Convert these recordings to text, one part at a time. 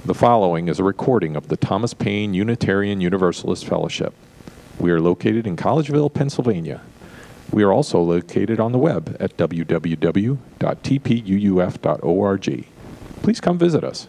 The following is a recording of the Thomas Paine Unitarian Universalist Fellowship. We are located in Collegeville, Pennsylvania. We are also located on the web at www.tpuuf.org. Please come visit us.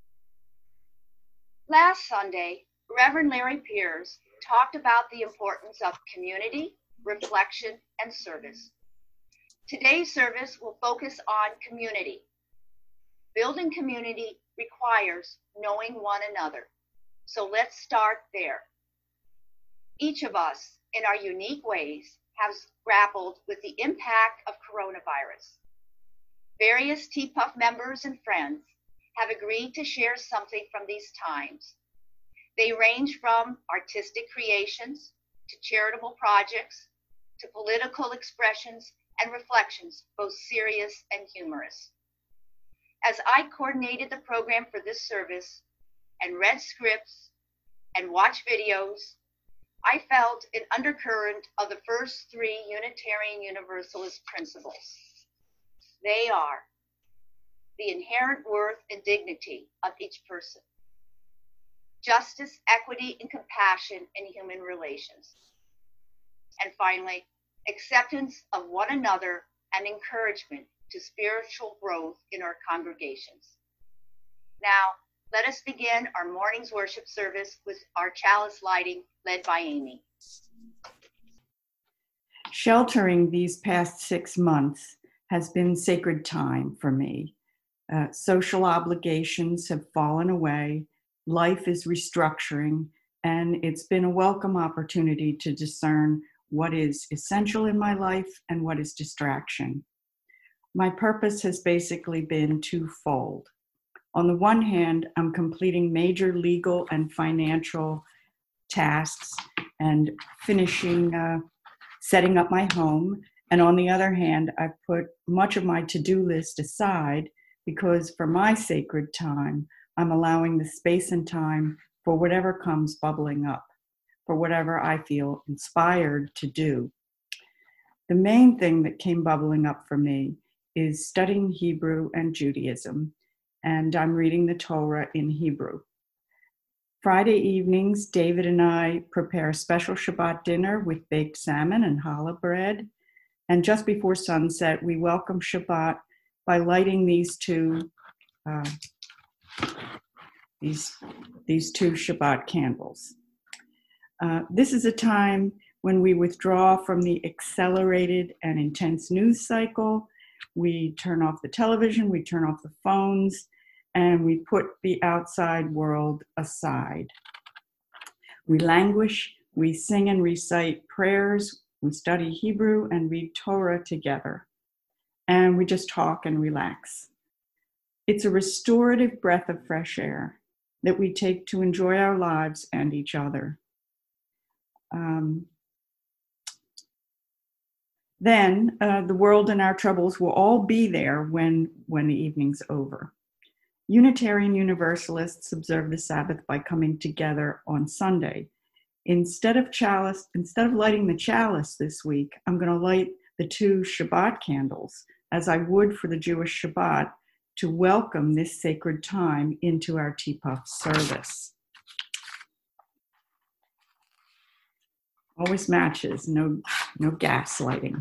Last Sunday, Reverend Larry Pierce talked about the importance of community, reflection, and service. Today's service will focus on community. Building community requires knowing one another. So let's start there. Each of us, in our unique ways, has grappled with the impact of coronavirus. Various TPUF members and friends have agreed to share something from these times. They range from artistic creations to charitable projects to political expressions and reflections, both serious and humorous. As I coordinated the program for this service and read scripts and watched videos, I felt an undercurrent of the first three Unitarian Universalist principles. They are the inherent worth and dignity of each person, justice, equity, and compassion in human relations, and finally, acceptance of one another and encouragement to spiritual growth in our congregations. Now, let us begin our morning's worship service with our chalice lighting led by Amy. Sheltering these past 6 months has been sacred time for me. Social obligations have fallen away, life is restructuring, and it's been a welcome opportunity to discern what is essential in my life and what is distraction. My purpose has basically been twofold. On the one hand, I'm completing major legal and financial tasks and finishing setting up my home. And on the other hand, I put much of my to-do list aside because for my sacred time, I'm allowing the space and time for whatever comes bubbling up, for whatever I feel inspired to do. The main thing that came bubbling up for me is studying Hebrew and Judaism, and I'm reading the Torah in Hebrew. Friday evenings, David and I prepare a special Shabbat dinner with baked salmon and challah bread, and just before sunset, we welcome Shabbat by lighting these two Shabbat candles. This is a time when we withdraw from the accelerated and intense news cycle. We turn off the television, we turn off the phones, and we put the outside world aside. We languish, we sing and recite prayers, we study Hebrew and read Torah together, and we just talk and relax. It's a restorative breath of fresh air that we take to enjoy our lives and each other. Then the world and our troubles will all be there when the evening's over. Unitarian Universalists observe the Sabbath by coming together on Sunday. Instead of lighting the chalice this week, I'm going to light the two Shabbat candles, as I would for the Jewish Shabbat, to welcome this sacred time into our TPUF service. Always matches, no gas lighting.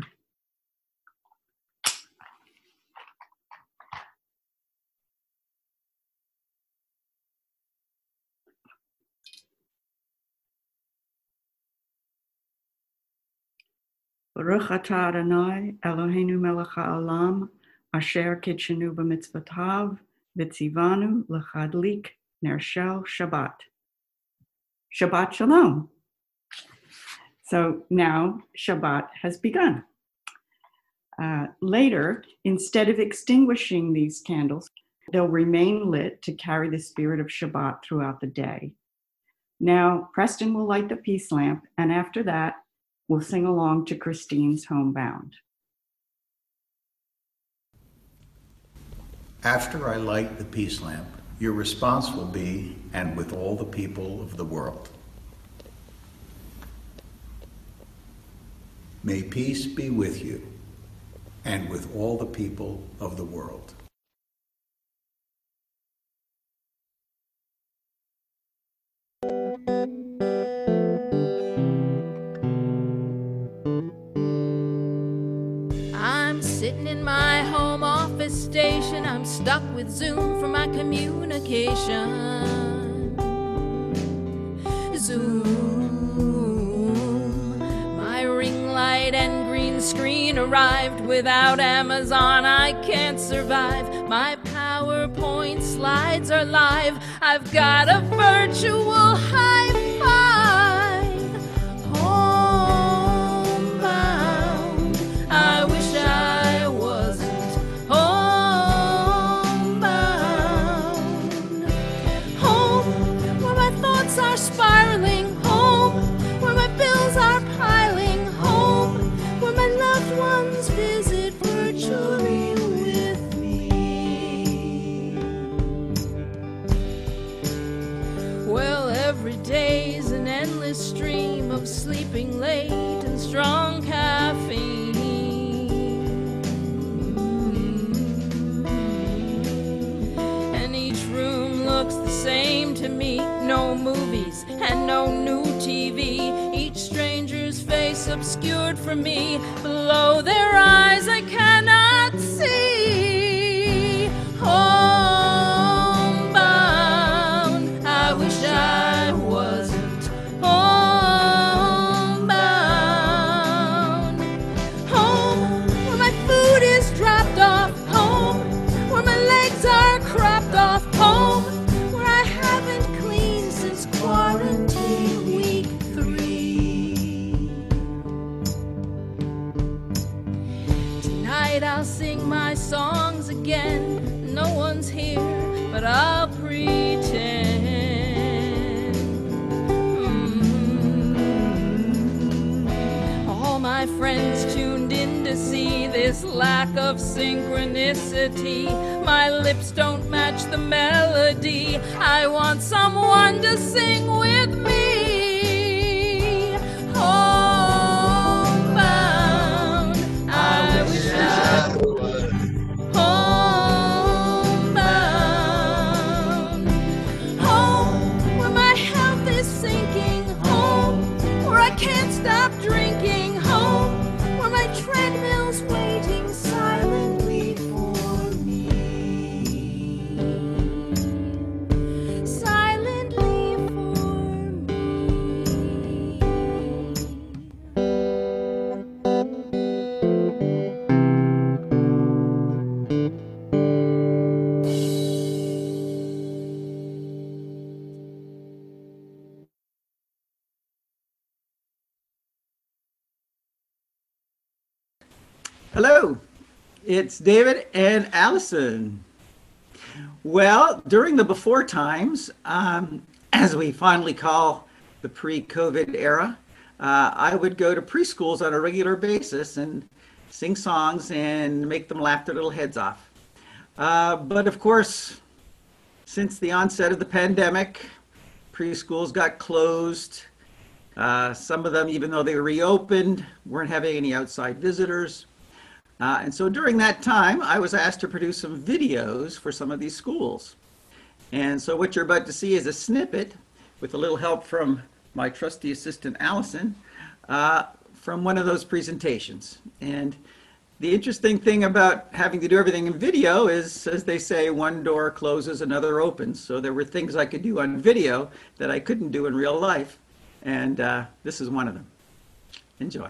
Baruch atah Adonai Eloheinu melech ha'olam asher kitshenu b'mitzvotav v'tzivanu l'chadlik ner shel Shabbat. Shabbat Shalom. So now Shabbat has begun. Later, instead of extinguishing these candles, they'll remain lit to carry the spirit of Shabbat throughout the day. Now, Preston will light the peace lamp, and after that, we'll sing along to Christine's Homebound. After I light the peace lamp, your response will be, and with all the people of the world. May peace be with you, and with all the people of the world. Sitting in my home office station, I'm stuck with Zoom for my communication. Zoom. My ring light and green screen arrived. Without Amazon, I can't survive. My PowerPoint slides are live. I've got a virtual high five. Homebound. I wish I wasn't homebound. Home, where my thoughts are spiraling. Home, where my bills are piling. Home, where my loved ones visit virtually with me. Well, every day's an endless stream of sleeping late and strong caffeine. And each room looks the same to me. No movies and no new TV. Each stranger's face obscured from me. Below their eyes I cannot see. Homebound. I wish I wasn't homebound. Home, where my food is dropped off. Home, where my legs are cropped off. Home, where I haven't cleaned since quarantine week 3. Tonight I'll sing my songs again. No one's here, but I'll pretend. All my friends tuned in to see this lack of synchronicity. My lips don't match the melody. I want someone to sing with me. Homebound. I wish I was homebound. Home, where my health is sinking. Home, where I can't stop drinking. Home, where my treadmill's waiting silently for me. Silently for me. Hello, it's David and Allison. Well, during the before times, as we fondly call the pre-COVID era, I would go to preschools on a regular basis and sing songs and make them laugh their little heads off. But of course, since the onset of the pandemic, preschools got closed. Some of them, even though they were reopened, weren't having any outside visitors. And so during that time, I was asked to produce some videos for some of these schools. And so what you're about to see is a snippet with a little help from my trusty assistant, Allison, from one of those presentations. And the interesting thing about having to do everything in video is, as they say, one door closes, another opens. So there were things I could do on video that I couldn't do in real life. And this is one of them. Enjoy.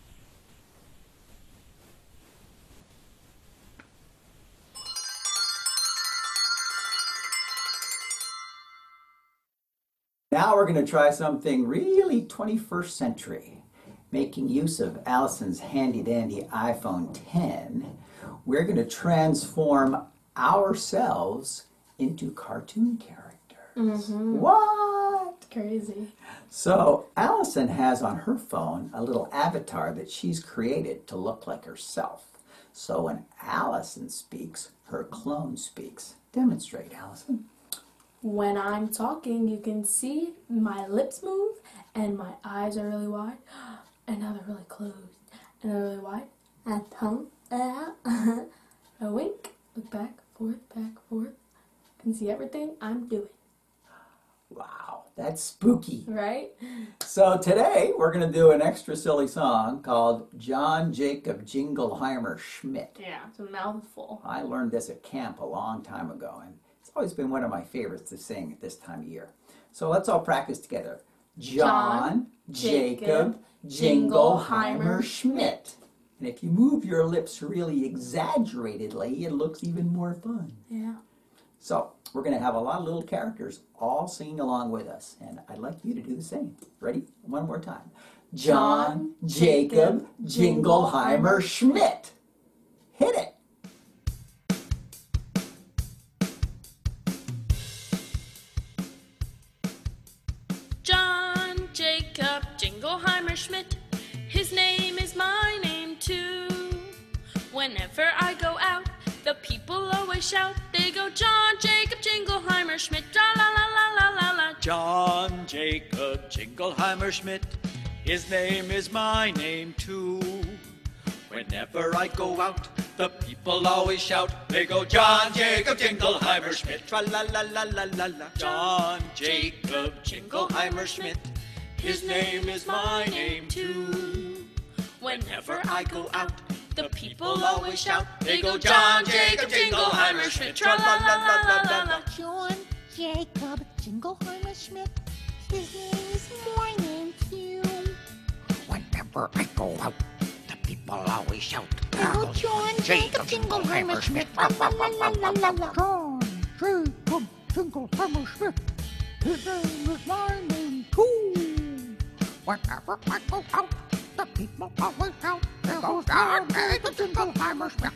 Now we're going to try something really 21st century. Making use of Allison's handy-dandy iPhone 10, we're going to transform ourselves into cartoon characters. What? Crazy. So Allison has on her phone a little avatar that she's created to look like herself. So when Allison speaks, her clone speaks. Demonstrate, Allison. When I'm talking, you can see my lips move and my eyes are really wide and now they're really closed and they're really wide and tongue out. A wink, look back, forth, you can see everything I'm doing. Wow. that's spooky. Right? So today we're going to do an extra silly song called John Jacob Jingleheimer Schmidt. Yeah, it's a mouthful. I learned this at camp a long time ago, and it's always been one of my favorites to sing at this time of year. So let's all practice together. John Jacob Jingleheimer Schmidt. And if you move your lips really exaggeratedly, it looks even more fun. Yeah. So we're going to have a lot of little characters all singing along with us, and I'd like you to do the same. Ready? One more time. John Jacob Jingleheimer Schmidt. Hit it. John Jacob Jingleheimer Schmidt. His name is my name too. Whenever I go out, the people always shout. They go, John Jacob Jingleheimer Schmidt. La la la la la la la. John Jacob Jingleheimer Schmidt. His name is my name too. Whenever I go out, the people always shout. They go, John Jacob Jingleheimer Schmidt. Tra la la la la la la. John Jacob Jingleheimer Schmidt. His name is my name too. Whenever I go out, the people always shout. They go, John Jacob Jingleheimer Schmidt. Tra la la la la la la. John Jacob Jingleheimer Schmidt. His name is my name too. Whenever I go out, the people always shout. Oh, John Jacob Jingleheimer Schmidt. La la la la la la. John Jacob Jingleheimer Schmidt. His name is my name too. Whenever I go out, the people always shout. Oh, John Jacob Jingleheimer Schmidt.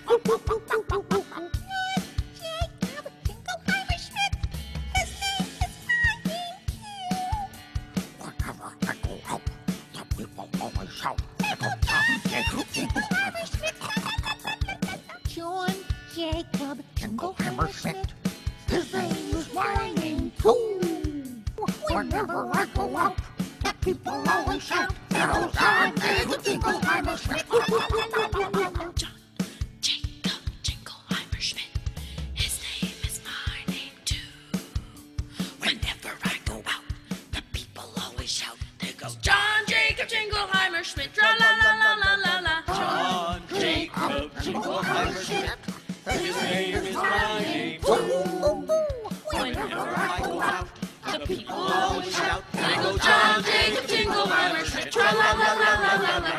John Jacob Jingleheimer Schmidt. His name is my name too. Whenever I go out, the people always shout. Oh, John Jacob Jingleheimer Schmidt. John Jacob Jingleheimer Schmidt. His name is my name too. Whenever I go out, the people always shout. They go, John Jacob Jingleheimer Schmidt. Tra la la la la la la. John Jacob Jingleheimer Schmidt. His name is my name too. Whenever I go out, the people always shout. They go, John Jacob Jingleheimer Schmidt. Tra la la la la la la.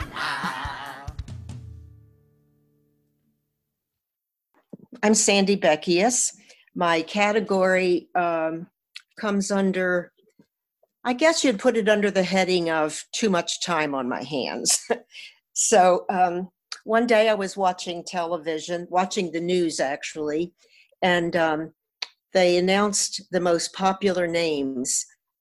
I'm Sandy Beckius. My category comes under, I guess you'd put it under the heading of too much time on my hands. So one day I was watching television, watching the news actually, and they announced the most popular names.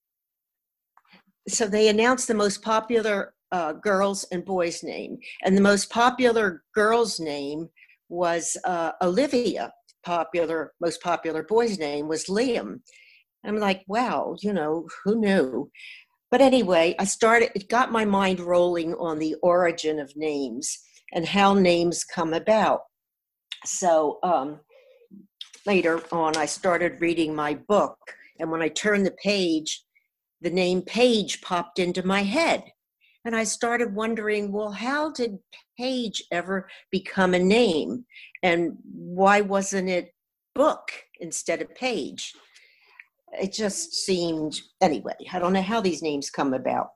So they announced the most popular girls and boys name, and the most popular girl's name was Olivia. Most popular boy's name was Liam. I'm like, wow, who knew? But anyway, it got my mind rolling on the origin of names and how names come about. So later on, I started reading my book, and when I turned the page, the name Paige popped into my head. And I started wondering, well, how did Paige ever become a name? And why wasn't it Book instead of Page? It just seemed, anyway, I don't know how these names come about.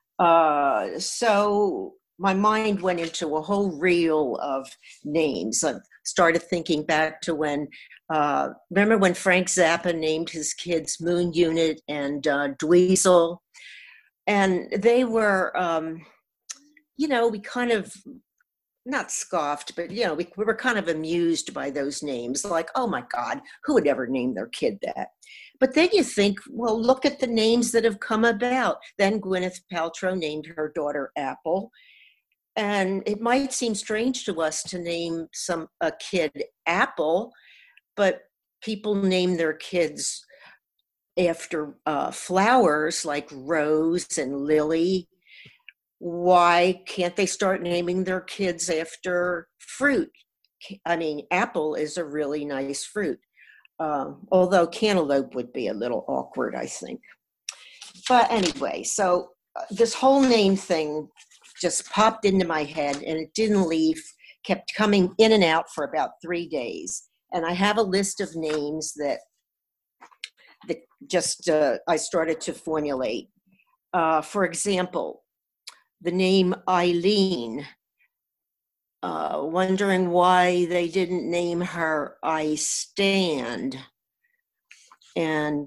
So my mind went into a whole reel of names. I started thinking back to when, remember when Frank Zappa named his kids Moon Unit and Dweezil? And they were, we kind of, not scoffed, but, we were kind of amused by those names. Like, oh my God, who would ever name their kid that? But then you think, well, look at the names that have come about. Then Gwyneth Paltrow named her daughter Apple. And it might seem strange to us to name a kid Apple, but people name their kids after flowers like Rose and Lily. Why can't they start naming their kids after fruit? I mean, apple is a really nice fruit, although cantaloupe would be a little awkward, I think. But anyway, so this whole name thing just popped into my head and it didn't leave, kept coming in and out for about 3 days. And I have a list of names that I started to formulate. For example, the name Eileen, wondering why they didn't name her I Stand. And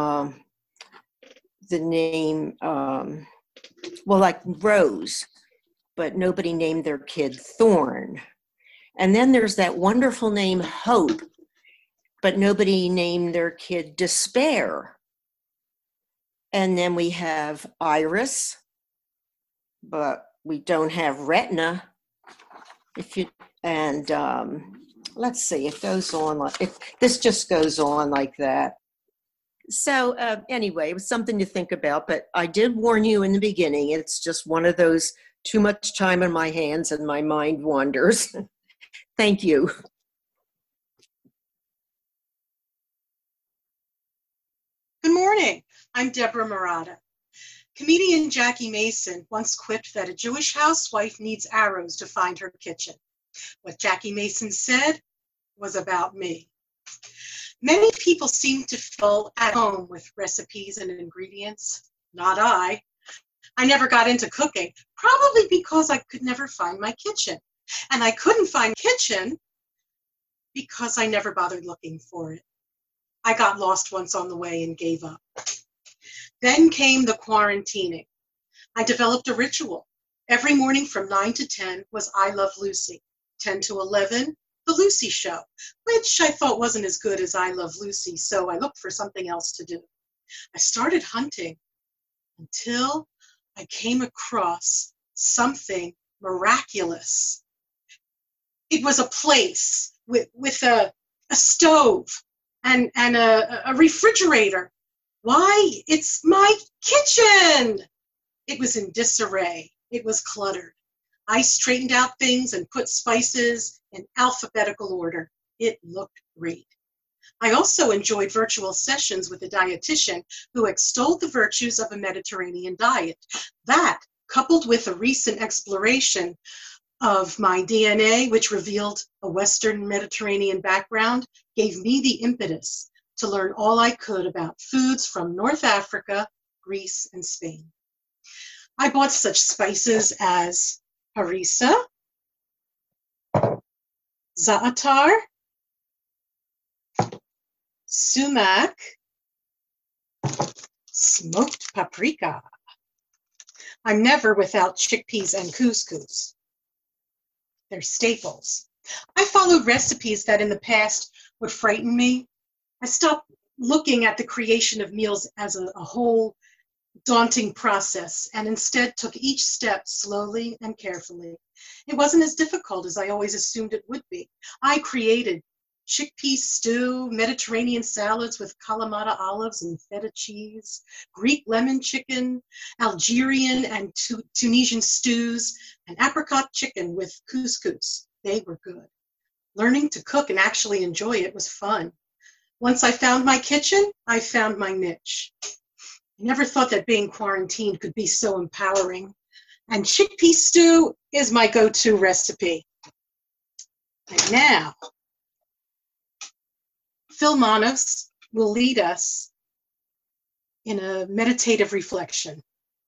the name, like Rose, but nobody named their kid Thorn. And then there's that wonderful name Hope, but nobody named their kid Despair. And then we have Iris, but we don't have Retina. Let's see, it goes on this just goes on like that. So anyway, it was something to think about, but I did warn you in the beginning, it's just one of those too much time on my hands and my mind wanders. Thank you. Good morning. I'm Deborah Murata. Comedian Jackie Mason once quipped that a Jewish housewife needs arrows to find her kitchen. What Jackie Mason said was about me. Many people seem to feel at home with recipes and ingredients. Not I. I never got into cooking, probably because I could never find my kitchen. And I couldn't find kitchen because I never bothered looking for it. I got lost once on the way and gave up. Then came the quarantining. I developed a ritual. Every morning from 9 to 10 was I Love Lucy. 10 to 11, The Lucy Show, which I thought wasn't as good as I Love Lucy, so I looked for something else to do. I started hunting until I came across something miraculous. It was a place with a stove and a refrigerator. Why? It's my kitchen! It was in disarray. It was cluttered. I straightened out things and put spices in alphabetical order. It looked great. I also enjoyed virtual sessions with a dietitian who extolled the virtues of a Mediterranean diet. That, coupled with a recent exploration of my DNA, which revealed a Western Mediterranean background, gave me the impetus to learn all I could about foods from North Africa, Greece, and Spain. I bought such spices as harissa, za'atar, sumac, smoked paprika. I'm never without chickpeas and couscous. They're staples. I followed recipes that in the past would frighten me. I stopped looking at the creation of meals as a whole daunting process and instead took each step slowly and carefully. It wasn't as difficult as I always assumed it would be. I created chickpea stew, Mediterranean salads with Kalamata olives and feta cheese, Greek lemon chicken, Algerian and Tunisian stews, and apricot chicken with couscous. They were good. Learning to cook and actually enjoy it was fun. Once I found my kitchen, I found my niche. I never thought that being quarantined could be so empowering. And chickpea stew is my go-to recipe. And now, Phil Manos will lead us in a meditative reflection.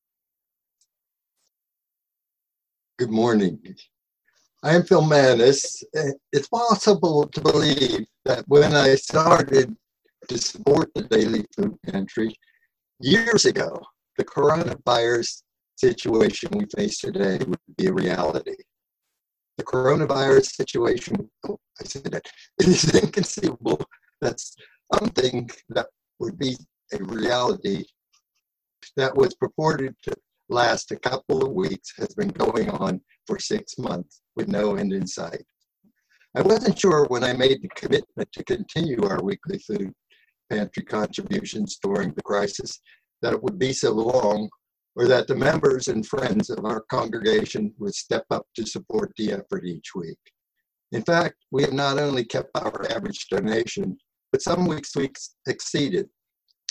Good morning. I am Phil Manis. It's possible to believe that when I started to support the Daily Food Pantry years ago, the coronavirus situation we face today would be a reality. The coronavirus situation, I said that, it is inconceivable that something that would be a reality that was purported to last a couple of weeks has been going on for 6 months with no end in sight. I wasn't sure when I made the commitment to continue our weekly food pantry contributions during the crisis that it would be so long, or that the members and friends of our congregation would step up to support the effort each week. In fact, we have not only kept our average donation, but some weeks we exceeded.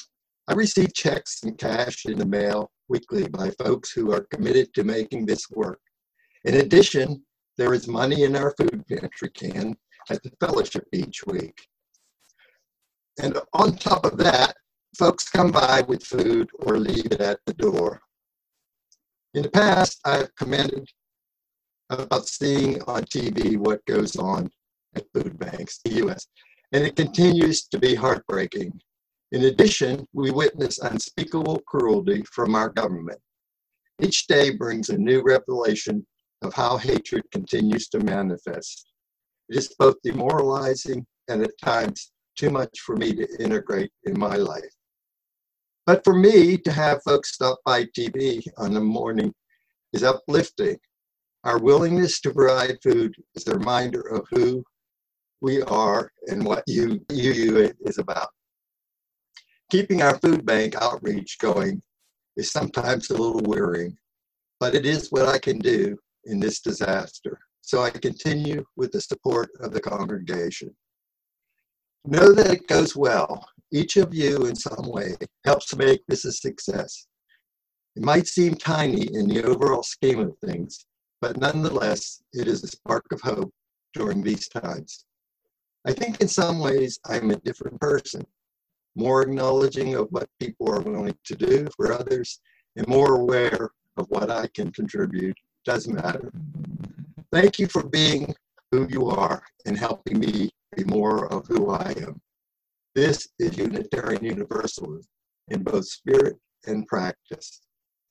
I receive checks and cash in the mail weekly by folks who are committed to making this work. In addition, there is money in our food pantry can at the fellowship each week. And on top of that, folks come by with food or leave it at the door. In the past, I have commented about seeing on TV what goes on at food banks in the U.S., and it continues to be heartbreaking. In addition, we witness unspeakable cruelty from our government. Each day brings a new revelation of how hatred continues to manifest. It is both demoralizing and at times too much for me to integrate in my life. But for me, to have folks stop by TV on the morning is uplifting. Our willingness to provide food is a reminder of who we are and what you is about. Keeping our food bank outreach going is sometimes a little wearying, but it is what I can do in this disaster. So I continue with the support of the congregation. Know that it goes well. Each of you in some way helps make this a success. It might seem tiny in the overall scheme of things, but nonetheless, it is a spark of hope during these times. I think in some ways I'm a different person, more acknowledging of what people are willing to do for others, and more aware of what I can contribute. Doesn't matter. Thank you for being who you are and helping me be more of who I am. This is Unitarian Universalism in both spirit and practice.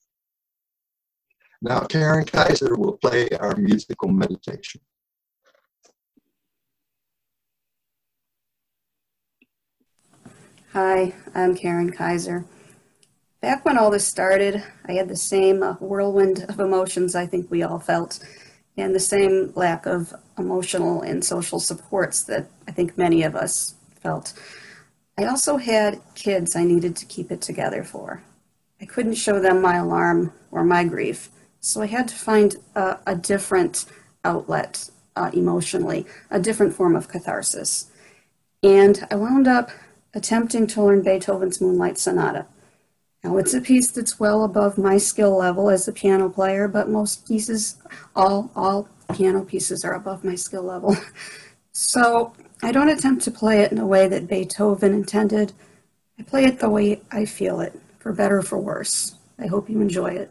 Now Karen Kaiser will play our musical meditation. Hi, I'm Karen Kaiser. Back when all this started, I had the same whirlwind of emotions I think we all felt, and the same lack of emotional and social supports that I think many of us felt. I also had kids I needed to keep it together for. I couldn't show them my alarm or my grief, so I had to find a different outlet emotionally, a different form of catharsis. And I wound up attempting to learn Beethoven's Moonlight Sonata. Now, it's a piece that's well above my skill level as a piano player, but most pieces, all piano pieces are above my skill level. So I don't attempt to play it in a way that Beethoven intended. I play it the way I feel it, for better or for worse. I hope you enjoy it.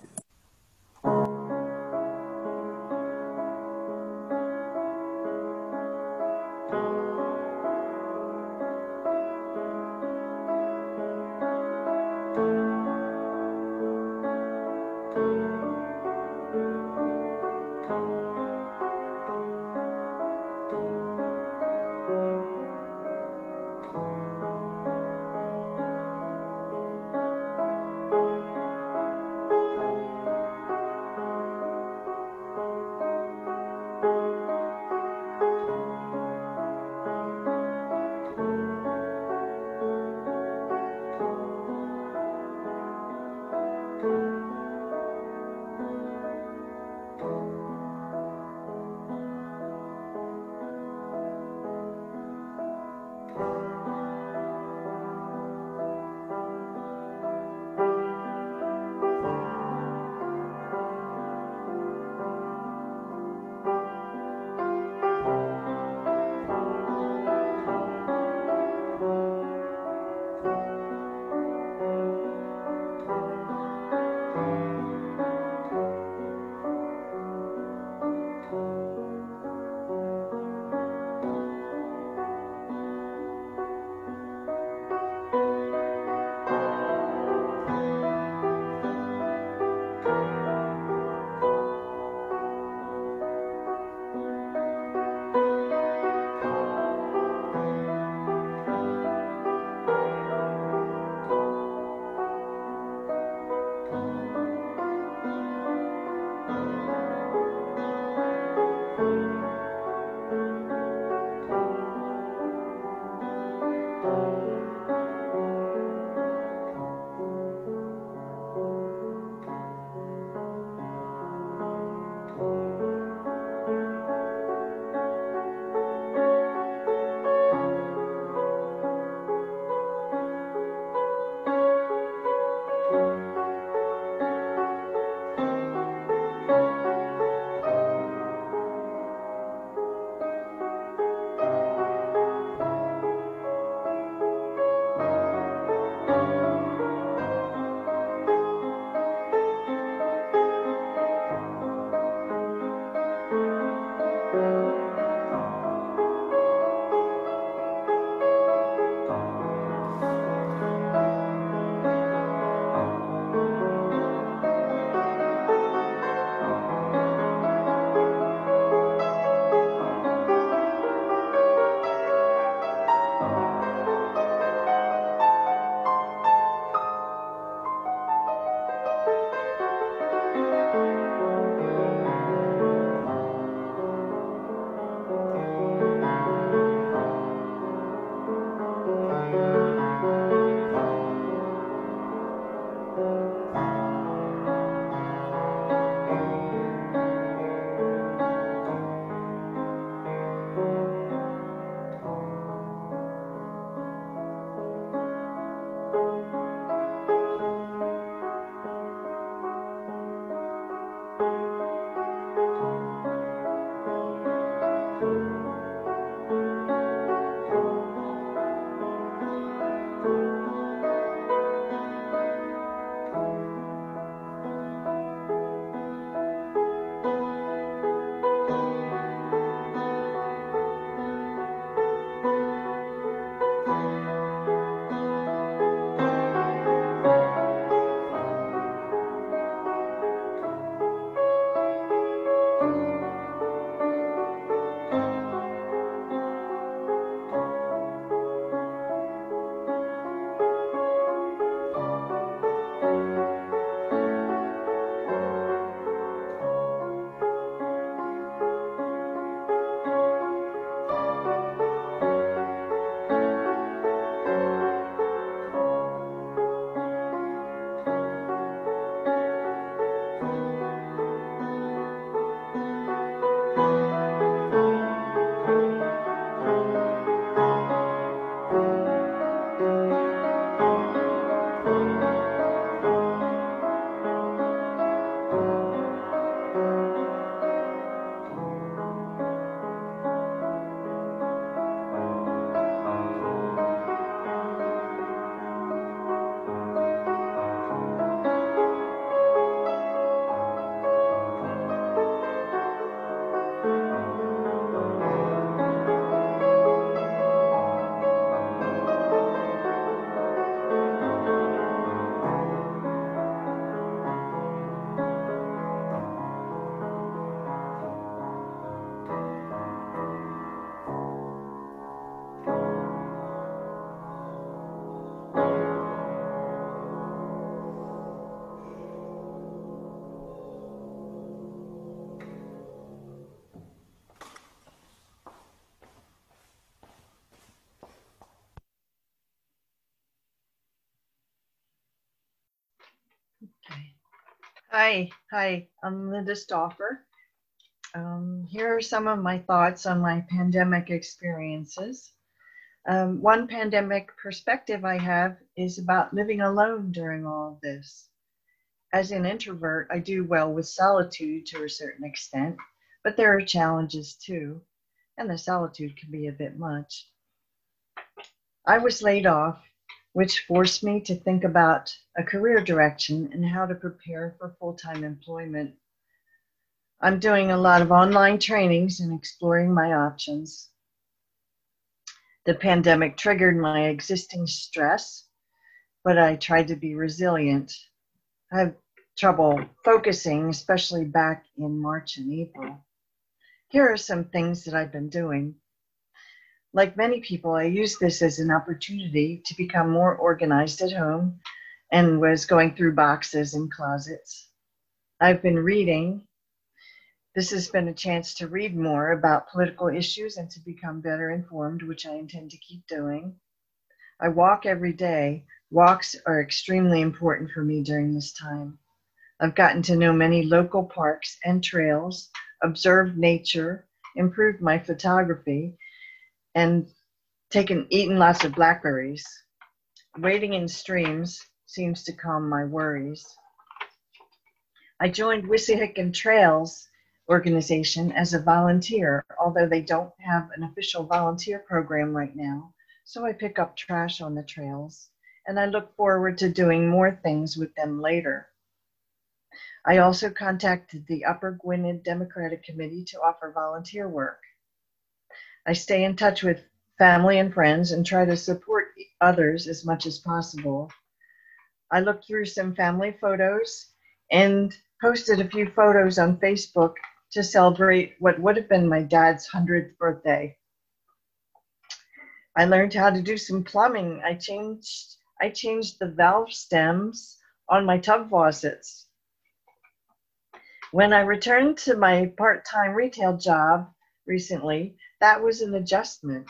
Hi, I'm Linda Stauffer. Here are some of my thoughts on my pandemic experiences. One pandemic perspective I have is about living alone during all of this. As an introvert, I do well with solitude to a certain extent, but there are challenges too, and the solitude can be a bit much. I was laid off, which forced me to think about a career direction and how to prepare for full-time employment. I'm doing a lot of online trainings and exploring my options. The pandemic triggered my existing stress, but I tried to be resilient. I have trouble focusing, especially back in March and April. Here are some things that I've been doing. Like many people, I used this as an opportunity to become more organized at home and was going through boxes and closets. I've been reading. This has been a chance to read more about political issues and to become better informed, which I intend to keep doing. I walk every day. Walks are extremely important for me during this time. I've gotten to know many local parks and trails, observed nature, improved my photography, and eaten lots of blackberries. Wading in streams seems to calm my worries. I joined Wissahickon Trails organization as a volunteer, although they don't have an official volunteer program right now, so I pick up trash on the trails, and I look forward to doing more things with them later. I also contacted the Upper Gwynedd Democratic Committee to offer volunteer work. I stay in touch with family and friends and try to support others as much as possible. I looked through some family photos and posted a few photos on Facebook to celebrate what would have been my dad's 100th birthday. I learned how to do some plumbing. I changed the valve stems on my tub faucets. When I returned to my part-time retail job recently, that was an adjustment.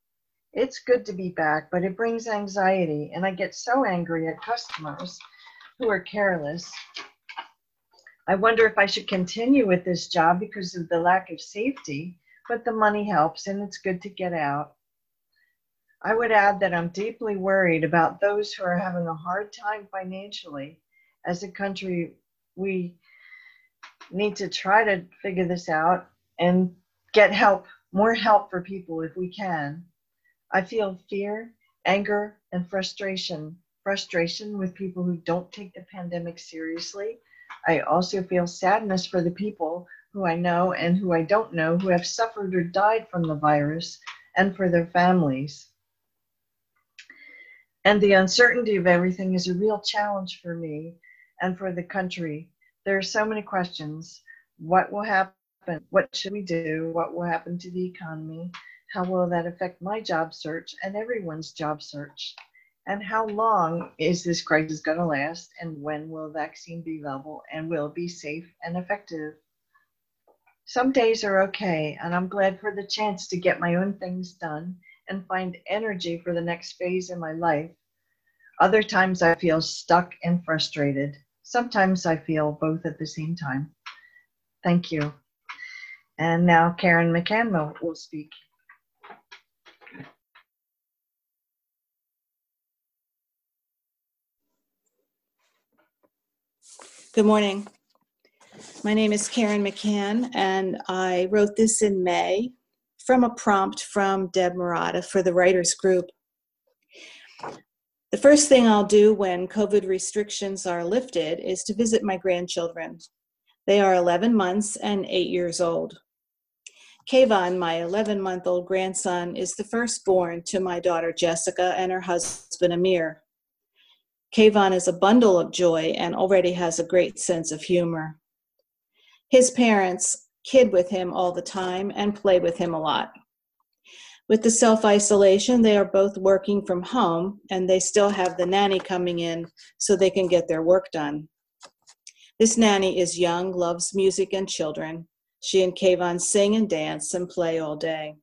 It's good to be back, but it brings anxiety, and I get so angry at customers who are careless. I wonder if I should continue with this job because of the lack of safety, but the money helps and it's good to get out. I would add that I'm deeply worried about those who are having a hard time financially. As a country, we need to try to figure this out and get help, more help for people if we can. I feel fear, anger, and frustration with people who don't take the pandemic seriously. I also feel sadness for the people who I know and who I don't know who have suffered or died from the virus, and for their families. And the uncertainty of everything is a real challenge for me and for the country. There are so many questions. What will happen? What should we do? What will happen to the economy? How will that affect my job search and everyone's job search? And how long is this crisis going to last? And when will a vaccine be available? And will it be safe and effective? Some days are okay, and I'm glad for the chance to get my own things done and find energy for the next phase in my life. Other times I feel stuck and frustrated. Sometimes I feel both at the same time. Thank you. And now Karen McCann will speak. Good morning. My name is Karen McCann, and I wrote this in May from a prompt from Deb Murata for the writers group. The first thing I'll do when COVID restrictions are lifted is to visit my grandchildren. They are 11 months and 8 years old. Kayvon, my 11-month-old grandson, is the firstborn to my daughter Jessica and her husband Amir. Kayvon is a bundle of joy and already has a great sense of humor. His parents kid with him all the time and play with him a lot. With the self-isolation, they are both working from home, and they still have the nanny coming in so they can get their work done. This nanny is young, loves music and children. She and Kayvon sing and dance and play all day.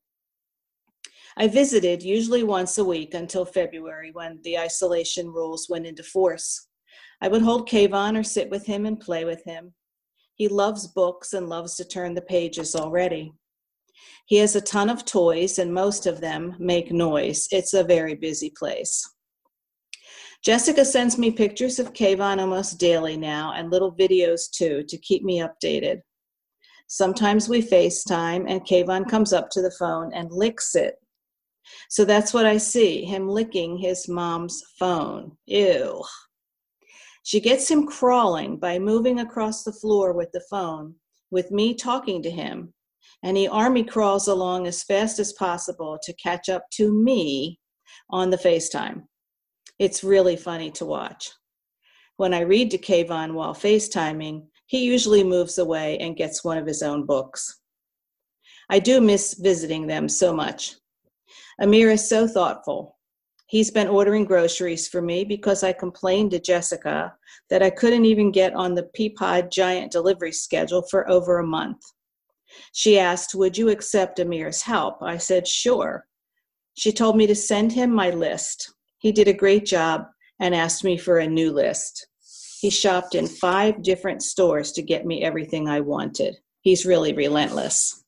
I visited usually once a week until February when the isolation rules went into force. I would hold Kayvon or sit with him and play with him. He loves books and loves to turn the pages already. He has a ton of toys and most of them make noise. It's a very busy place. Jessica sends me pictures of Kayvon almost daily now and little videos too to keep me updated. Sometimes we FaceTime and Kayvon comes up to the phone and licks it. So that's what I see, him licking his mom's phone. Ew. She gets him crawling by moving across the floor with the phone, with me talking to him, and he army crawls along as fast as possible to catch up to me on the FaceTime. It's really funny to watch. When I read to Kayvon while FaceTiming, he usually moves away and gets one of his own books. I do miss visiting them so much. Amir is so thoughtful. He's been ordering groceries for me because I complained to Jessica that I couldn't even get on the Peapod Giant delivery schedule for over a month. She asked, "Would you accept Amir's help?" I said, "Sure." She told me to send him my list. He did a great job and asked me for a new list. He shopped in 5 different stores to get me everything I wanted. He's really relentless.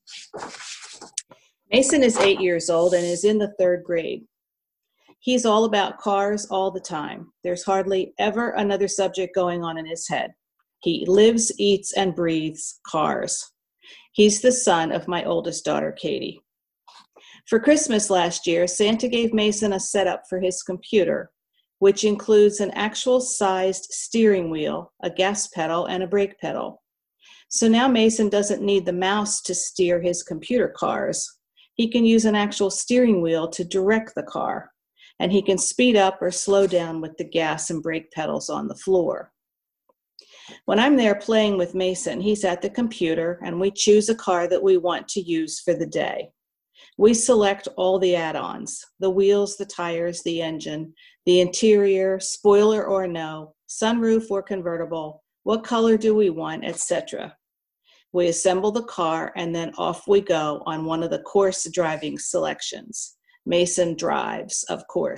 Mason is 8 years old and is in the 3rd grade. He's all about cars all the time. There's hardly ever another subject going on in his head. He lives, eats, and breathes cars. He's the son of my oldest daughter, Katie. For Christmas last year, Santa gave Mason a setup for his computer, which includes an actual sized steering wheel, a gas pedal, and a brake pedal. So now Mason doesn't need the mouse to steer his computer cars. He can use an actual steering wheel to direct the car, and he can speed up or slow down with the gas and brake pedals on the floor. When I'm there playing with Mason, he's at the computer, and we choose a car that we want to use for the day. We select all the add-ons, the wheels, the tires, the engine, the interior, spoiler or no, sunroof or convertible, what color do we want, etc. We assemble the car, and then off we go on one of the course driving selections. Mason drives, of course.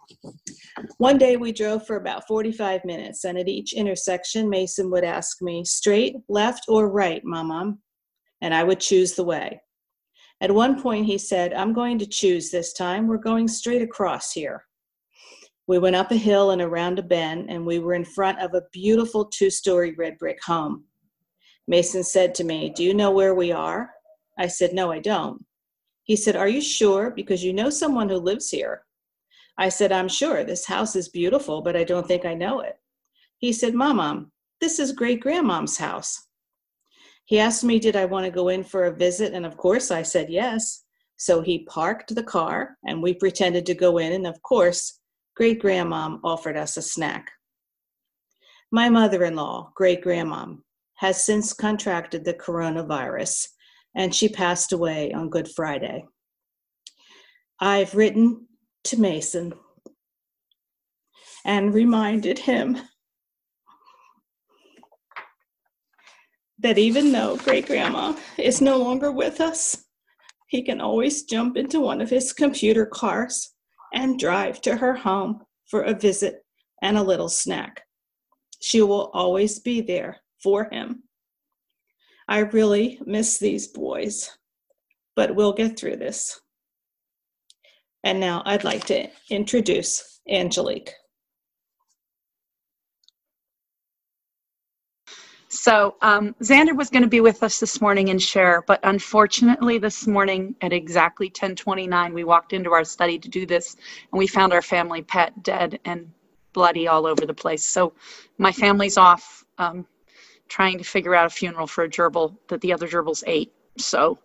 One day we drove for about 45 minutes, and at each intersection, Mason would ask me, straight, left, or right, Mom? And I would choose the way. At one point, he said, I'm going to choose this time. We're going straight across here. We went up a hill and around a bend, and we were in front of a beautiful 2-story red brick home. Mason said to me, do you know where we are? I said, no, I don't. He said, are you sure? Because you know someone who lives here. I said, I'm sure. This house is beautiful, but I don't think I know it. He said, Mom, this is great-grandmom's house. He asked me, did I want to go in for a visit? And of course, I said yes. So he parked the car, and we pretended to go in, and of course, great-grandmom offered us a snack. My mother-in-law, great-grandmom, has since contracted the coronavirus, and she passed away on Good Friday. I've written to Mason and reminded him that even though great-grandma is no longer with us, he can always jump into one of his computer cars and drive to her home for a visit and a little snack. She will always be there for him. I really miss these boys, but we'll get through this. And now I'd like to introduce Angelique. So Xander was going to be with us this morning and share, but unfortunately this morning at exactly 10:29, we walked into our study to do this, and we found our family pet dead and bloody all over the place. So my family's off trying to figure out a funeral for a gerbil that the other gerbils ate. So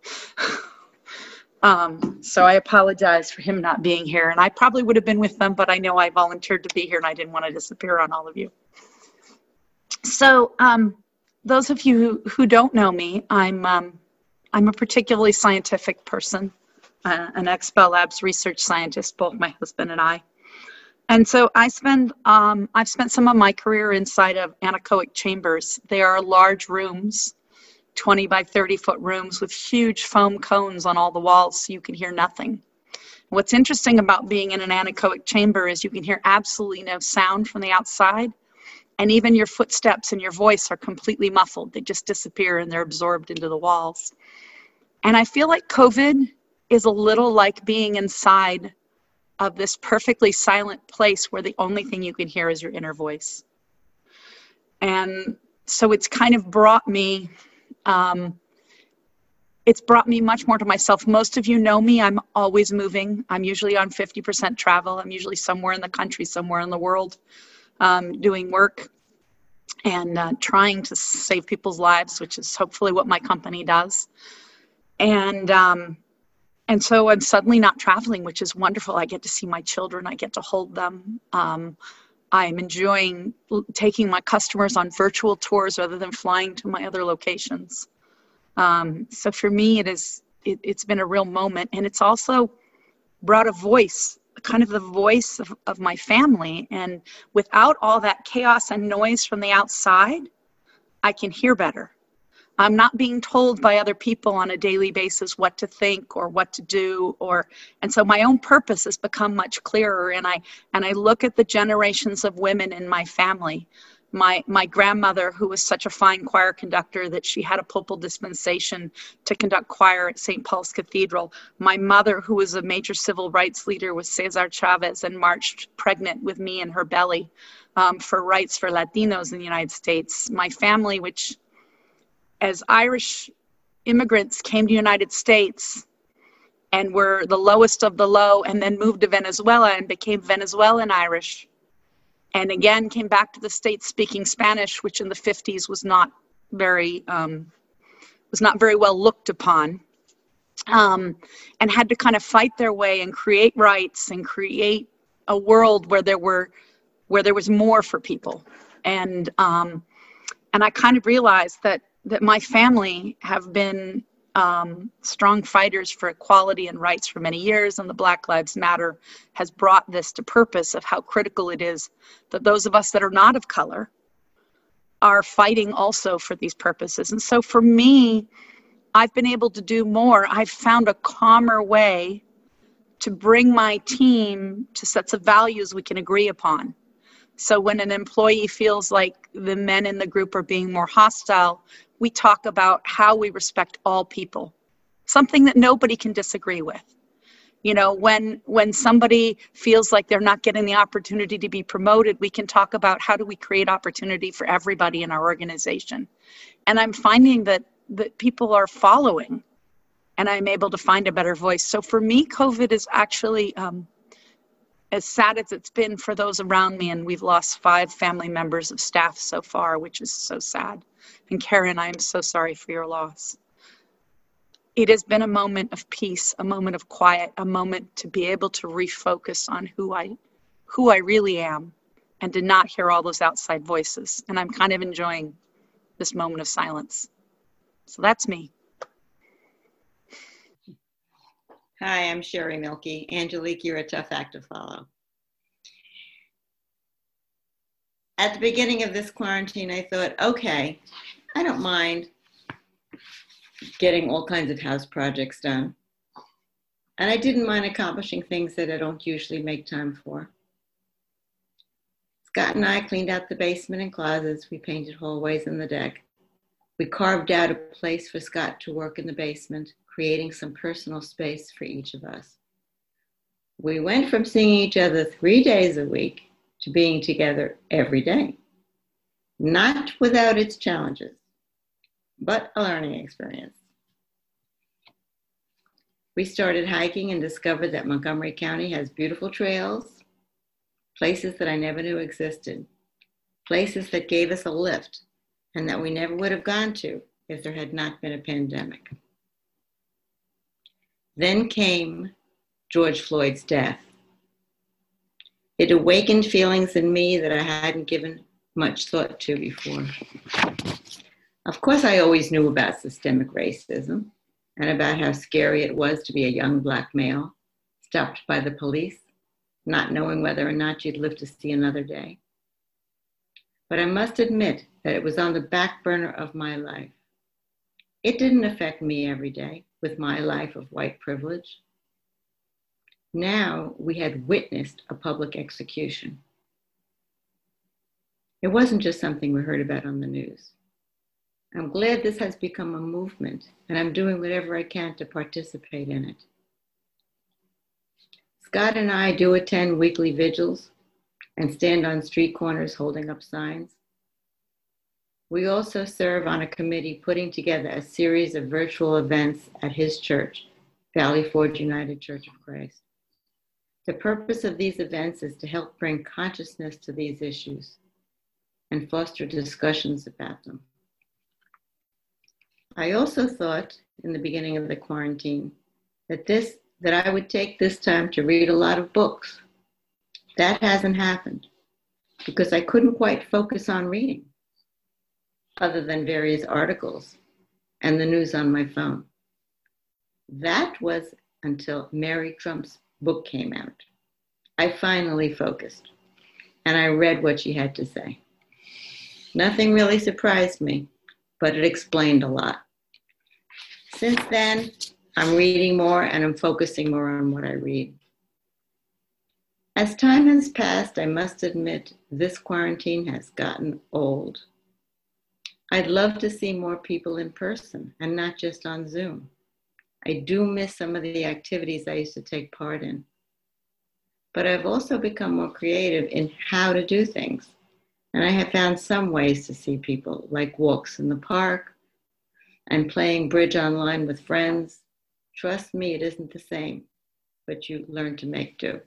I apologize for him not being here, and I probably would have been with them, but I know I volunteered to be here and I didn't want to disappear on all of you. So those of you who don't know me, I'm a particularly scientific person, an ex-Bell Labs research scientist, both my husband and I. And so I've spent some of my career inside of anechoic chambers. They are large rooms, 20 by 30 foot rooms with huge foam cones on all the walls so you can hear nothing. What's interesting about being in an anechoic chamber is you can hear absolutely no sound from the outside, and even your footsteps and your voice are completely muffled. They just disappear and they're absorbed into the walls. And I feel like COVID is a little like being inside of this perfectly silent place where the only thing you can hear is your inner voice. And so it's kind of brought me, much more to myself. Most of you know me, I'm always moving. I'm usually on 50% travel. I'm usually somewhere in the country, somewhere in the world, doing work and trying to save people's lives, which is hopefully what my company does. And so I'm suddenly not traveling, which is wonderful. I get to see my children. I get to hold them. I'm enjoying taking my customers on virtual tours rather than flying to my other locations. So for me, it's been a real moment. And it's also brought a voice, kind of the voice of my family. And without all that chaos and noise from the outside, I can hear better. I'm not being told by other people on a daily basis what to think or what to do, and so my own purpose has become much clearer. And I look at the generations of women in my family. My grandmother, who was such a fine choir conductor that she had a papal dispensation to conduct choir at St. Paul's Cathedral. My mother, who was a major civil rights leader with Cesar Chavez and marched pregnant with me in her belly for rights for Latinos in the United States. My family, which as Irish immigrants came to the United States and were the lowest of the low, and then moved to Venezuela and became Venezuelan Irish, and again came back to the States speaking Spanish, which in the 50s was not very well looked upon, and had to kind of fight their way and create rights and create a world where there was more for people. And I kind of realized that my family have been strong fighters for equality and rights for many years, and the Black Lives Matter has brought this to purpose of how critical it is that those of us that are not of color are fighting also for these purposes. And so for me, I've been able to do more. I've found a calmer way to bring my team to sets of values we can agree upon. So when an employee feels like the men in the group are being more hostile, we talk about how we respect all people, something that nobody can disagree with. You know, when somebody feels like they're not getting the opportunity to be promoted, we can talk about how do we create opportunity for everybody in our organization. And I'm finding that people are following, and I'm able to find a better voice. So for me, COVID is actually as sad as it's been for those around me, and we've lost 5 family members of staff so far, which is so sad. And Karen, I am so sorry for your loss. It has been a moment of peace, a moment of quiet, a moment to be able to refocus on who I really am, and to not hear all those outside voices. And I'm kind of enjoying this moment of silence. So that's me. Hi, I'm Sherry Milkey. Angelique, you're a tough act to follow. At the beginning of this quarantine, I thought, okay, I don't mind getting all kinds of house projects done. And I didn't mind accomplishing things that I don't usually make time for. Scott and I cleaned out the basement and closets. We painted hallways and the deck. We carved out a place for Scott to work in the basement, creating some personal space for each of us. We went from seeing each other 3 days a week to being together every day. Not without its challenges, but a learning experience. We started hiking and discovered that Montgomery County has beautiful trails, places that I never knew existed, places that gave us a lift and that we never would have gone to if there had not been a pandemic. Then came George Floyd's death. It awakened feelings in me that I hadn't given much thought to before. Of course, I always knew about systemic racism and about how scary it was to be a young Black male stopped by the police, not knowing whether or not you'd live to see another day. But I must admit that it was on the back burner of my life. It didn't affect me every day with my life of white privilege. Now we had witnessed a public execution. It wasn't just something we heard about on the news. I'm glad this has become a movement, and I'm doing whatever I can to participate in it. Scott and I do attend weekly vigils and stand on street corners holding up signs. We also serve on a committee putting together a series of virtual events at his church, Valley Forge United Church of Christ. The purpose of these events is to help bring consciousness to these issues and foster discussions about them. I also thought in the beginning of the quarantine that I would take this time to read a lot of books. That hasn't happened because I couldn't quite focus on reading other than various articles and the news on my phone. That was until Mary Trump's book came out. I finally focused and I read what she had to say. Nothing really surprised me, but it explained a lot. Since then, I'm reading more and I'm focusing more on what I read. As time has passed, I must admit this quarantine has gotten old. I'd love to see more people in person and not just on Zoom. I do miss some of the activities I used to take part in. But I've also become more creative in how to do things. And I have found some ways to see people, like walks in the park and playing bridge online with friends. Trust me, it isn't the same, but you learn to make do.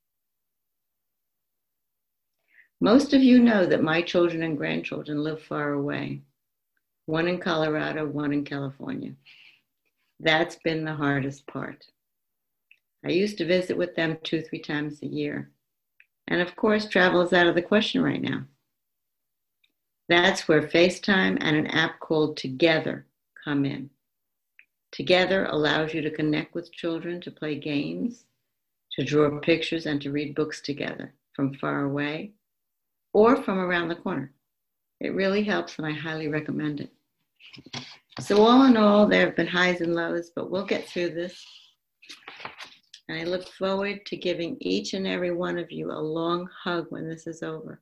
Most of you know that my children and grandchildren live far away. One in Colorado, one in California. That's been the hardest part. I used to visit with them 2-3 times a year. And of course, travel is out of the question right now. That's where FaceTime and an app called Together come in. Together allows you to connect with children, to play games, to draw pictures, and to read books together from far away or from around the corner. It really helps, and I highly recommend it. So all in all, there have been highs and lows, but we'll get through this. And I look forward to giving each and every one of you a long hug when this is over.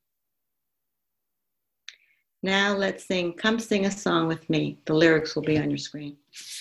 Now let's sing Come Sing a Song with Me. The lyrics will be on your screen.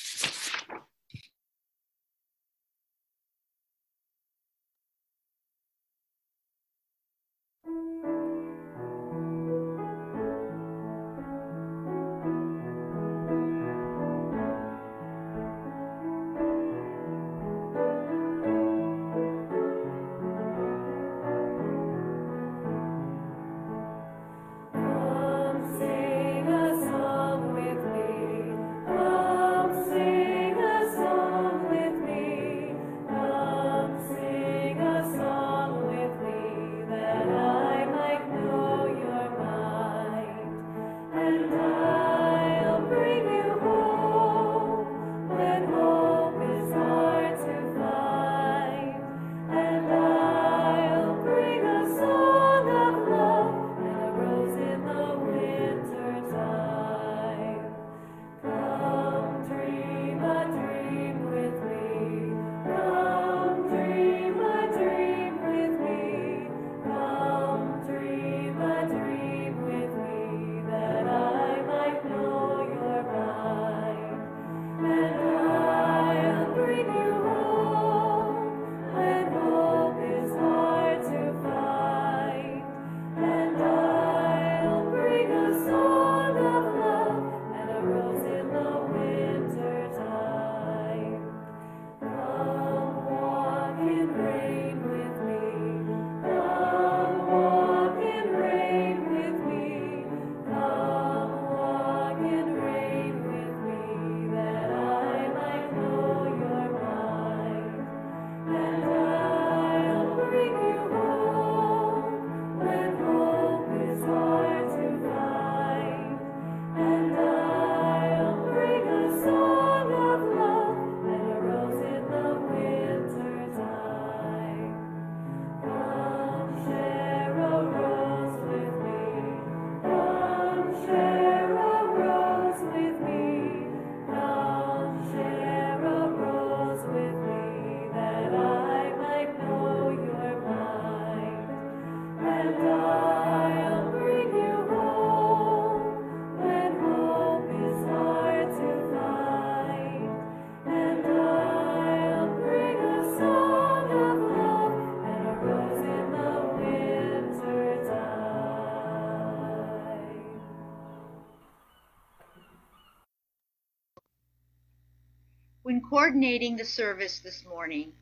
When coordinating the service this morning,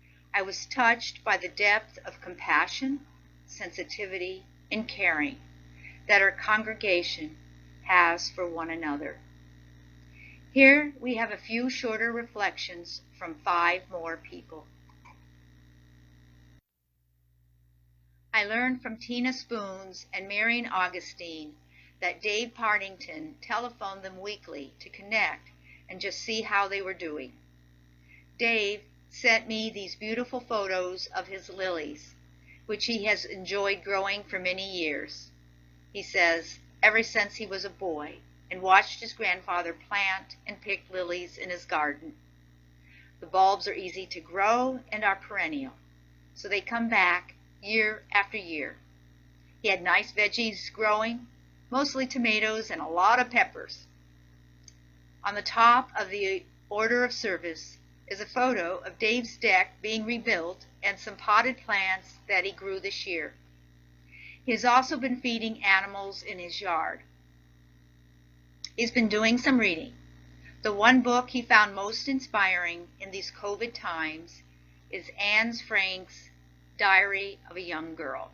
I was touched by the depth of compassion, sensitivity, and caring that our congregation has for one another. Here we have a few shorter reflections from 5 more people. I learned from Tina Spoons and Marion Augustine that Dave Partington telephoned them weekly to connect and just see how they were doing. Dave sent me these beautiful photos of his lilies, which he has enjoyed growing for many years. He says, ever since he was a boy, and watched his grandfather plant and pick lilies in his garden. The bulbs are easy to grow and are perennial, so they come back year after year. He had nice veggies growing, mostly tomatoes and a lot of peppers. On the top of the order of service is a photo of Dave's deck being rebuilt and some potted plants that he grew this year. He has also been feeding animals in his yard. He's been doing some reading. The one book he found most inspiring in these COVID times is Anne Frank's Diary of a Young Girl.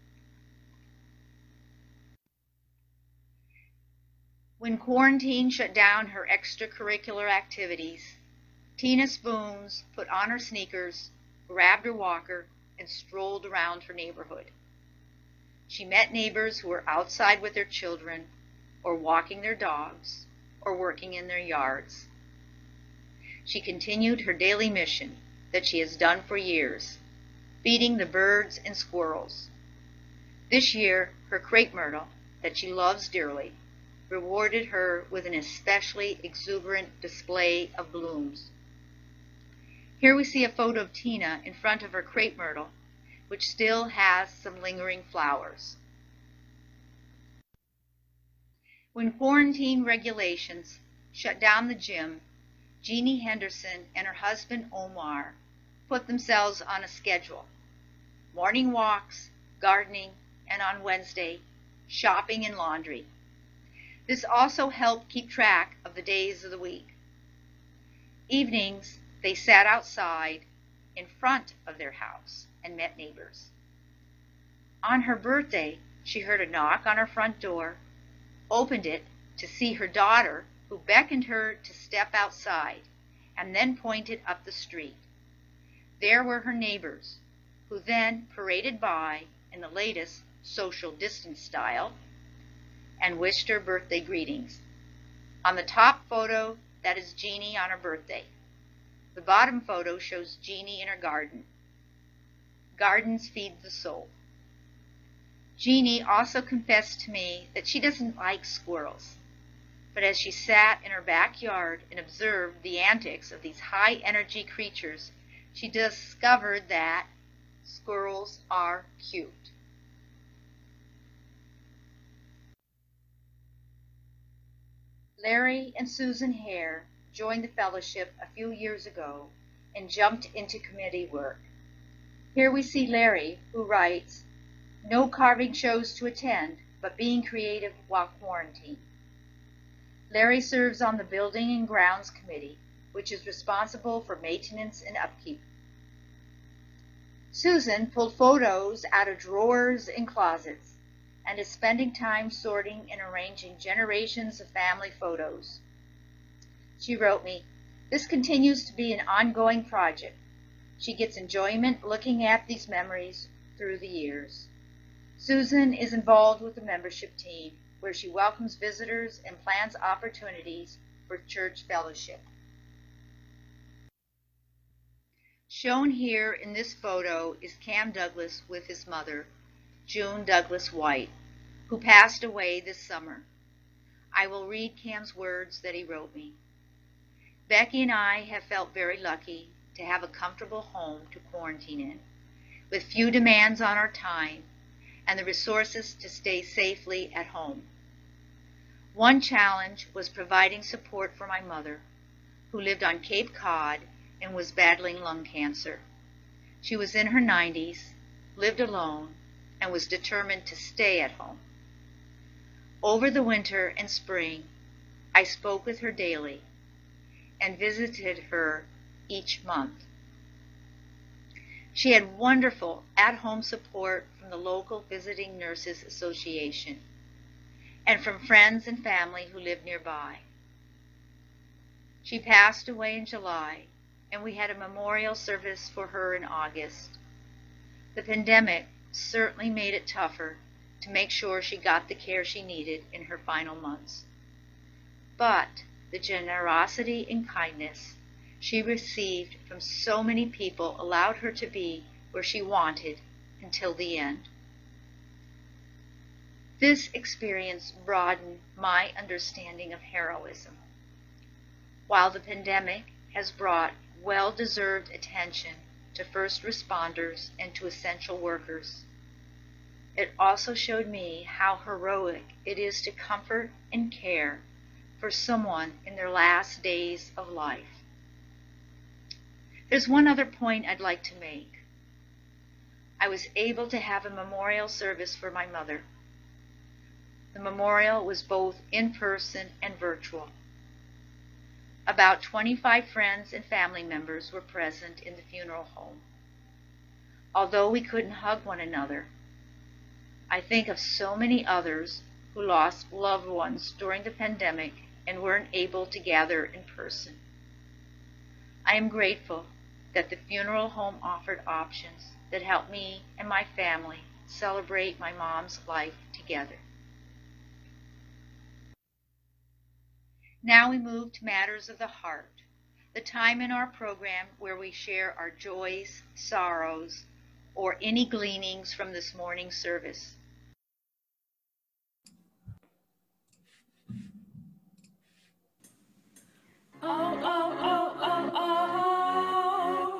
When quarantine shut down her extracurricular activities, Tina Spoons put on her sneakers, grabbed her walker, and strolled around her neighborhood. She met neighbors who were outside with their children, or walking their dogs, or working in their yards. She continued her daily mission that she has done for years, feeding the birds and squirrels. This year, her crepe myrtle, that she loves dearly, rewarded her with an especially exuberant display of blooms. Here we see a photo of Tina in front of her crepe myrtle, which still has some lingering flowers. When quarantine regulations shut down the gym, Jeannie Henderson and her husband Omar put themselves on a schedule. Morning walks, gardening, and on Wednesday, shopping and laundry. This also helped keep track of the days of the week. Evenings, they sat outside in front of their house and met neighbors. On her birthday, she heard a knock on her front door, opened it to see her daughter, who beckoned her to step outside and then pointed up the street. There were her neighbors, who then paraded by in the latest social distance style and wished her birthday greetings. On the top photo, that is Jeannie on her birthday. The bottom photo shows Jeannie in her garden. Gardens feed the soul. Jeannie also confessed to me that she doesn't like squirrels, but as she sat in her backyard and observed the antics of these high-energy creatures, she discovered that squirrels are cute. Larry and Susan Hare joined the fellowship a few years ago and jumped into committee work. Here we see Larry, who writes, "No carving shows to attend, but being creative while quarantined." Larry serves on the Building and Grounds Committee, which is responsible for maintenance and upkeep. Susan pulled photos out of drawers and closets and is spending time sorting and arranging generations of family photos. She wrote me, "This continues to be an ongoing project. She gets enjoyment looking at these memories through the years." Susan is involved with the membership team, where she welcomes visitors and plans opportunities for church fellowship. Shown here in this photo is Cam Douglas with his mother, June Douglas White, who passed away this summer. I will read Cam's words that he wrote me. "Becky and I have felt very lucky to have a comfortable home to quarantine in, with few demands on our time and the resources to stay safely at home. One challenge was providing support for my mother, who lived on Cape Cod and was battling lung cancer. She was in her 90s, lived alone, and was determined to stay at home. Over the winter and spring, I spoke with her daily and visited her each month. She had wonderful at-home support from the local Visiting Nurses Association and from friends and family who lived nearby. She passed away in July, and we had a memorial service for her in August. The pandemic certainly made it tougher to make sure she got the care she needed in her final months. But the generosity and kindness she received from so many people allowed her to be where she wanted until the end. This experience broadened my understanding of heroism. While the pandemic has brought well-deserved attention to first responders and to essential workers, it also showed me how heroic it is to comfort and care for someone in their last days of life. There's one other point I'd like to make. I was able to have a memorial service for my mother. The memorial was both in person and virtual. About 25 friends and family members were present in the funeral home. Although we couldn't hug one another, I think of so many others who lost loved ones during the pandemic and weren't able to gather in person. I am grateful that the funeral home offered options that helped me and my family celebrate my mom's life together. Now we move to Matters of the Heart, the time in our program where we share our joys, sorrows, or any gleanings from this morning's service. Oh, oh, oh, oh,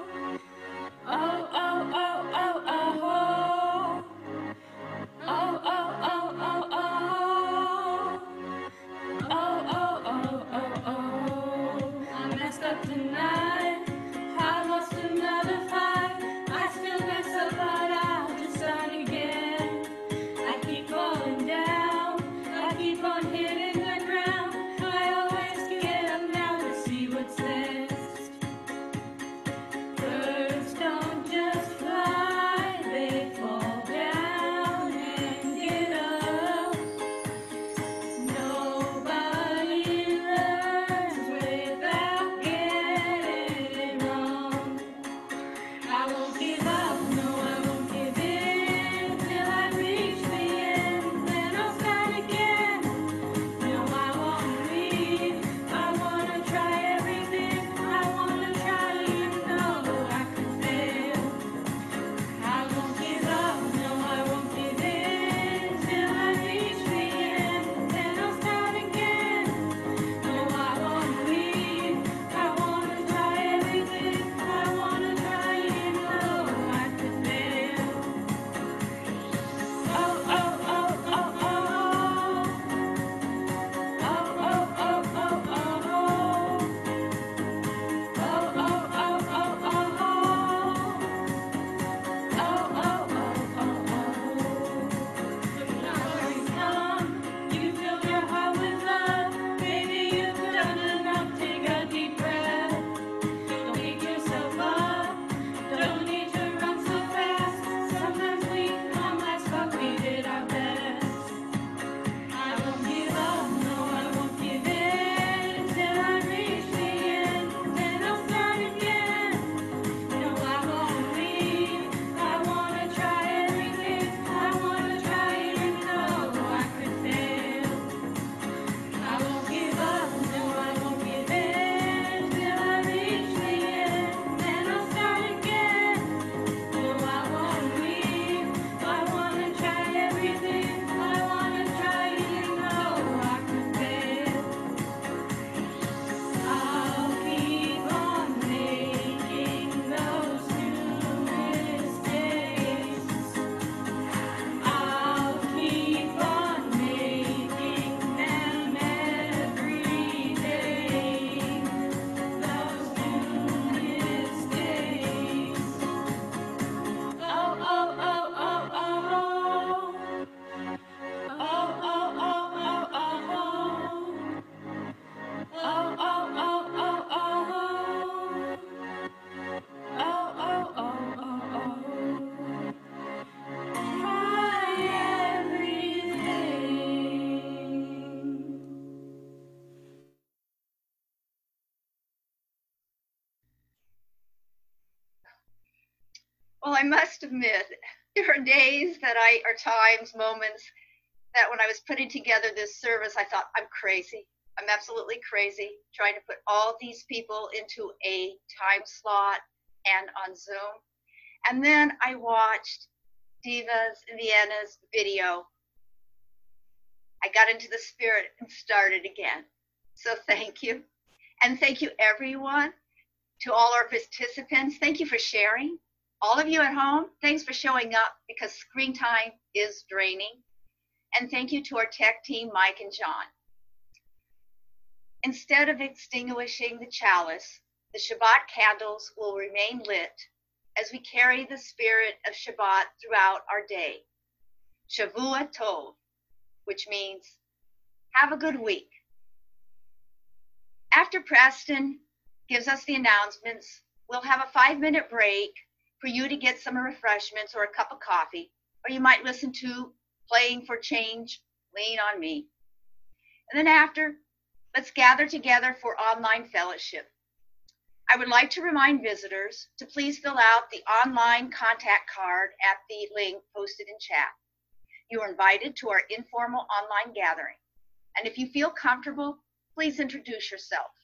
Well, I must admit, there are days that or times, moments that when I was putting together this service, I thought, I'm crazy. I'm absolutely crazy trying to put all these people into a time slot and on Zoom. And then I watched Divas Vienna's video. I got into the spirit and started again. So thank you. And thank you, everyone, to all our participants. Thank you for sharing. All of you at home, thanks for showing up because screen time is draining. And thank you to our tech team, Mike and John. Instead of extinguishing the chalice, the Shabbat candles will remain lit as we carry the spirit of Shabbat throughout our day. Shavua Tov, which means have a good week. After Preston gives us the announcements, we'll have a 5-minute break for you to get some refreshments or a cup of coffee, or you might listen to Playing for Change, Lean on Me. And then after, let's gather together for online fellowship. I would like to remind visitors to please fill out the online contact card at the link posted in chat. You are invited to our informal online gathering. And if you feel comfortable, please introduce yourself.